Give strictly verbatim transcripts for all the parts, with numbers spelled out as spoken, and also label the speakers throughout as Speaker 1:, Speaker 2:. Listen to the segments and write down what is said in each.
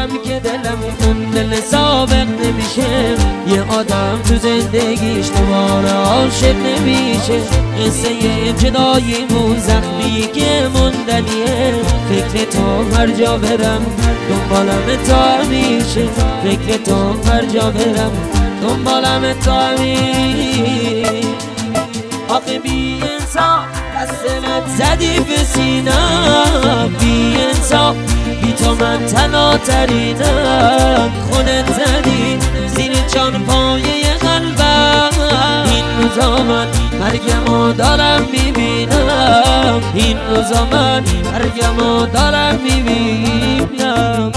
Speaker 1: بودم که دلم اون دل سابق نمیشه، یه آدم تو زندگیش دوباره عاشق نمیشه. قصه جداییمون زخمی که موندنیه، فکر تو هر جا برم دنبالم تو همیشه، فکر تو هر جا برم دنبالم تو همیشه. آخه بی انصاف دستت زدی به سینم، بی انصاف بی تو من تنها ترینم. خودت زدی زیر جان پایه قلبم، این روزا من مرگمو دارم میبینم، این روزا من مرگمو دارم میبینم.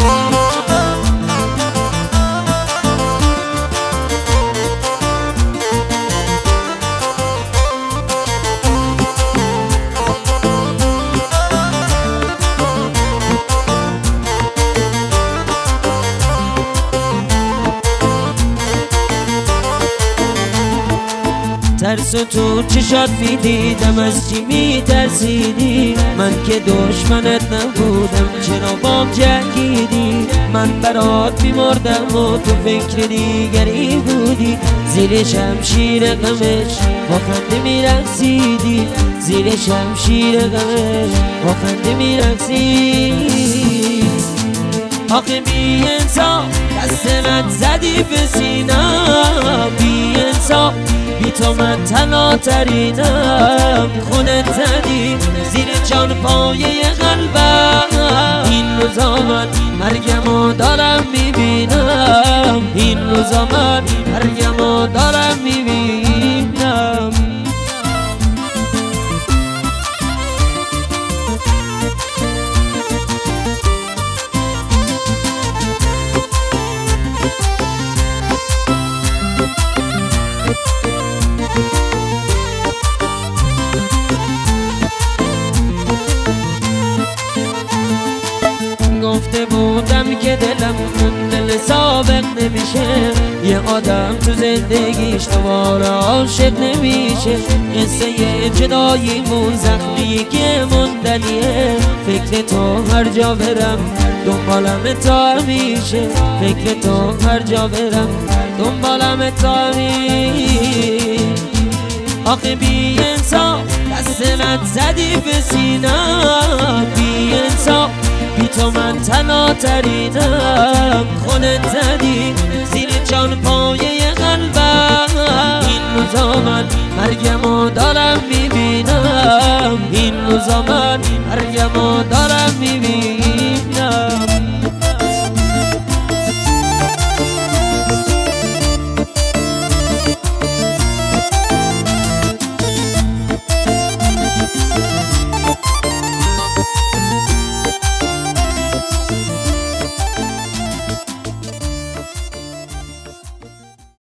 Speaker 1: ترس تو چشات میدیدم، از چی میترسیدی؟ من که دشمنت نبودم، چرا بام جنگیدی؟ من برات میمردم و تو فکر دیگری بودی. زیر شمشیر غمش با خنده میرقصیدی، زیر شمشیر غمش با خنده میرقصیدی. آخه بی انصاف دستت زدی به سینم، بی انصاف بی تو من تنها ترینم. خودت زدی زیر جان پایه قلبم، این روزا من مرگمو دارم میبینم، این روزا من مرگمو دارم میبینم. گفته بودم که دلم اون دل سابق نمیشه، یه آدم تو زندگیش دوباره عاشق نمیشه. قصه جداییمون زخمی که موندنیه، فکر تو هر جا برم دنبالم تو همیشه، فکر تو هر جا برم دنبالم تو همیشه. آخه بی انصاف دستت زدی به سینم، بی انصاف بی تو من تنها ترینم. خودت زدی زیر جان پایه قلبم، این روزا من مرگمو دارم میبینم، این روزا من مرگمو دارم